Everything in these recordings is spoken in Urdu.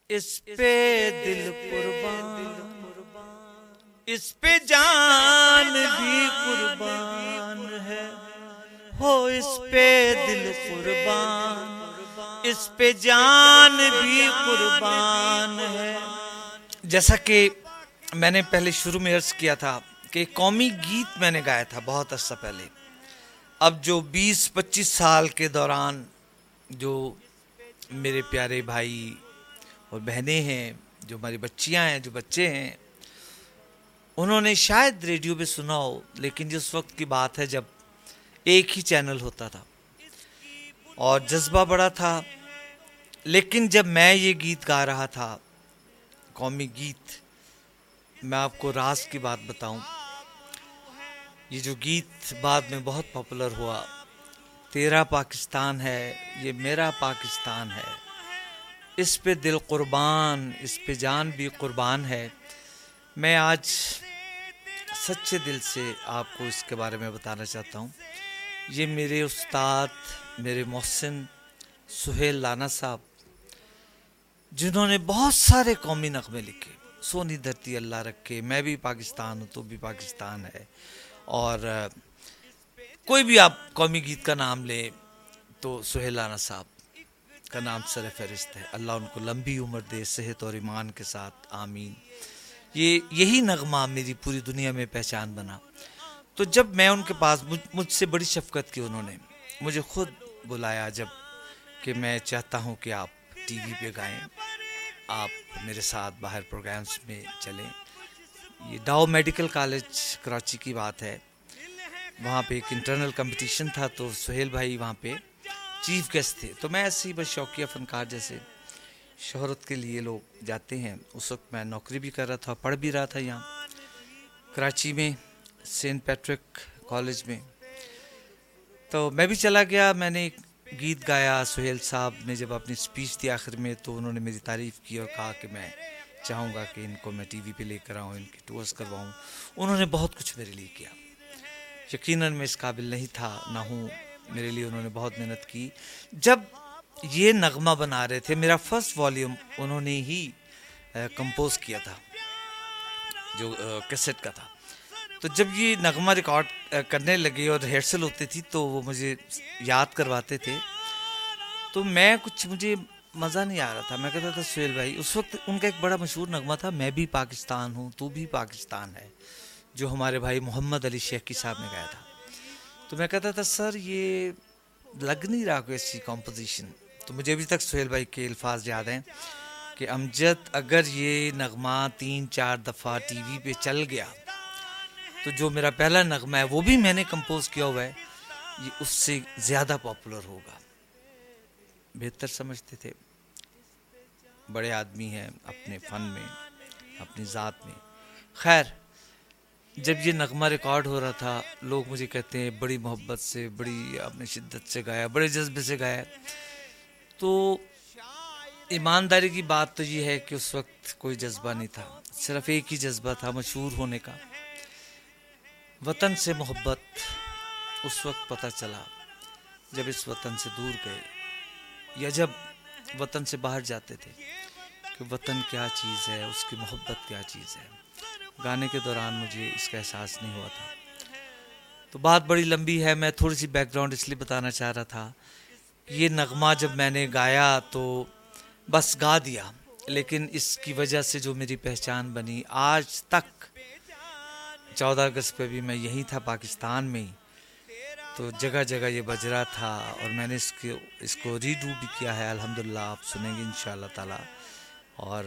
اس پہ دل قربان، اس پہ جان بھی قربان ہے، ہو اس پہ دل قربان، اس پہ جان بھی قربان ہے۔ جیسا کہ میں نے پہلے شروع میں عرض کیا تھا کہ قومی گیت میں نے گایا تھا بہت عرصہ پہلے۔ اب جو 20-25 سال کے دوران جو میرے پیارے بھائی اور بہنیں ہیں، جو ہماری بچیاں ہیں، جو بچے ہیں، انہوں نے شاید ریڈیو پہ سنا ہو، لیکن جس وقت کی بات ہے جب ایک ہی چینل ہوتا تھا اور جذبہ بڑا تھا، لیکن جب میں یہ گیت گا رہا تھا، قومی گیت، میں آپ کو راز کی بات بتاؤں، یہ جو گیت بعد میں بہت پاپولر ہوا، تیرا پاکستان ہے یہ میرا پاکستان ہے، اس پہ دل قربان، اس پہ جان بھی قربان ہے، میں آج سچے دل سے آپ کو اس کے بارے میں بتانا چاہتا ہوں۔ یہ میرے استاد، میرے محسن سہیل لانا صاحب، جنہوں نے بہت سارے قومی نغمے لکھے، سونی دھرتی اللہ رکھے، میں بھی پاکستان ہوں تو بھی پاکستان ہے، اور کوئی بھی آپ قومی گیت کا نام لیں تو سہیل لانا صاحب کا نام سر فہرست ہے۔ اللہ ان کو لمبی عمر دے، صحت اور ایمان کے ساتھ، آمین۔ یہی نغمہ میری پوری دنیا میں پہچان بنا۔ تو جب میں ان کے پاس، مجھ سے بڑی شفقت کی، انہوں نے مجھے خود بلایا جب کہ میں چاہتا ہوں کہ آپ ٹی وی پہ گائیں، آپ میرے ساتھ باہر پروگرامز میں چلیں۔ یہ ڈاؤ میڈیکل کالج کراچی کی بات ہے، وہاں پہ ایک انٹرنل کمپٹیشن تھا تو سہیل بھائی وہاں پہ چیف گیسٹ تھے، تو میں ایسے ہی بس شوقیہ فنکار جیسے شہرت کے لیے لوگ جاتے ہیں۔ اس وقت میں نوکری بھی کر رہا تھا، پڑھ بھی رہا تھا یہاں کراچی میں سینٹ پیٹرک کالج میں، تو میں بھی چلا گیا۔ میں نے ایک گیت گایا، سہیل صاحب نے جب اپنی سپیچ دی آخر میں تو انہوں نے میری تعریف کی اور کہا کہ میں چاہوں گا کہ ان کو میں ٹی وی پہ لے کر آؤں، ان کی ٹورز کرواؤں۔ انہوں نے بہت کچھ میرے لیے کیا، یقیناً میں اس قابل نہیں تھا، نہ ہوں، میرے لیے انہوں نے بہت محنت کی۔ جب یہ نغمہ بنا رہے تھے، میرا فرسٹ والیوم انہوں نے ہی کمپوز کیا تھا، جو کیسٹ کا تھا، تو جب یہ نغمہ ریکارڈ کرنے لگے اور ریہرسل ہوتی تھی تو وہ مجھے یاد کرواتے تھے، تو مجھے مزہ نہیں آ رہا تھا۔ میں کہتا تھا سہیل بھائی، اس وقت ان کا ایک بڑا مشہور نغمہ تھا، میں بھی پاکستان ہوں تو بھی پاکستان ہے، جو ہمارے بھائی محمد علی شیخی صاحب نے گایا تھا، تو میں کہتا تھا سر یہ لگ نہیں رہا کوئی ایسی کمپوزیشن۔ تو مجھے ابھی تک سہیل بھائی کے الفاظ یاد ہیں کہ امجد اگر یہ نغمہ 3-4 دفعہ ٹی وی پہ چل گیا تو جو میرا پہلا نغمہ ہے وہ بھی میں نے کمپوز کیا ہوا ہے، یہ اس سے زیادہ پاپولر ہوگا۔ بہتر سمجھتے تھے، بڑے آدمی ہیں اپنے فن میں، اپنی ذات میں۔ خیر، جب یہ نغمہ ریکارڈ ہو رہا تھا، لوگ مجھے کہتے ہیں بڑی محبت سے، بڑی اپنی شدت سے گایا، بڑے جذبے سے گایا، تو ایمانداری کی بات تو یہ ہے کہ اس وقت کوئی جذبہ نہیں تھا، صرف ایک ہی جذبہ تھا، مشہور ہونے کا۔ وطن سے محبت اس وقت پتہ چلا جب اس وطن سے دور گئے، یا جب وطن سے باہر جاتے تھے، کہ وطن کیا چیز ہے، اس کی محبت کیا چیز ہے۔ گانے کے دوران مجھے اس کا احساس نہیں ہوا تھا۔ تو بات بڑی لمبی ہے، میں تھوڑی سی بیک گراؤنڈ اس لیے بتانا چاہ رہا تھا۔ یہ نغمہ جب میں نے گایا تو بس گا دیا، لیکن اس کی وجہ سے جو میری پہچان بنی، آج تک 14 اگست پہ بھی میں یہی تھا پاکستان میں ہی، تو جگہ جگہ یہ بج رہا تھا، اور میں نے اس کو ری ڈو بھی کیا ہے، الحمدللہ آپ سنیں گے انشاءاللہ تعالی۔ اور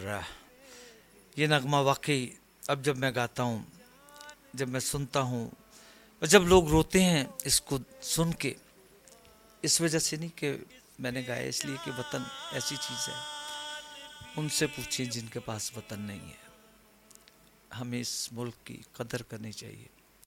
یہ نغمہ واقعی اب جب میں گاتا ہوں، جب میں سنتا ہوں، اور جب لوگ روتے ہیں اس کو سن کے، اس وجہ سے نہیں کہ میں نے گایا، اس لیے کہ وطن ایسی چیز ہے، ان سے پوچھیں جن کے پاس وطن نہیں ہے۔ ہمیں اس ملک کی قدر کرنی چاہیے۔